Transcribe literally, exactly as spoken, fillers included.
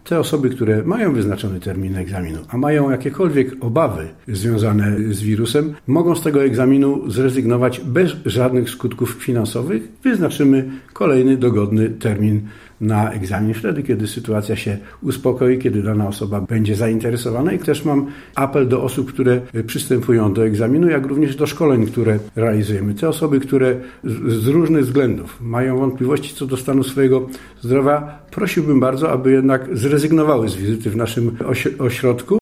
te osoby, które mają wyznaczony termin egzaminu, a mają jakiekolwiek obawy związane z wirusem, mogą z tego egzaminu zrezygnować bez żadnych skutków finansowych. Wyznaczymy kolejny dogodny termin na egzamin wtedy, kiedy sytuacja się uspokoi, kiedy dana osoba będzie zainteresowana. I też mam apel do osób, które przystępują do egzaminu, jak również do szkoleń, które realizujemy. Te osoby, które z różnych względów mają wątpliwości co do stanu swojego zdrowia, prosiłbym bardzo, aby jednak zrezygnowały z wizyty w naszym ośrodku.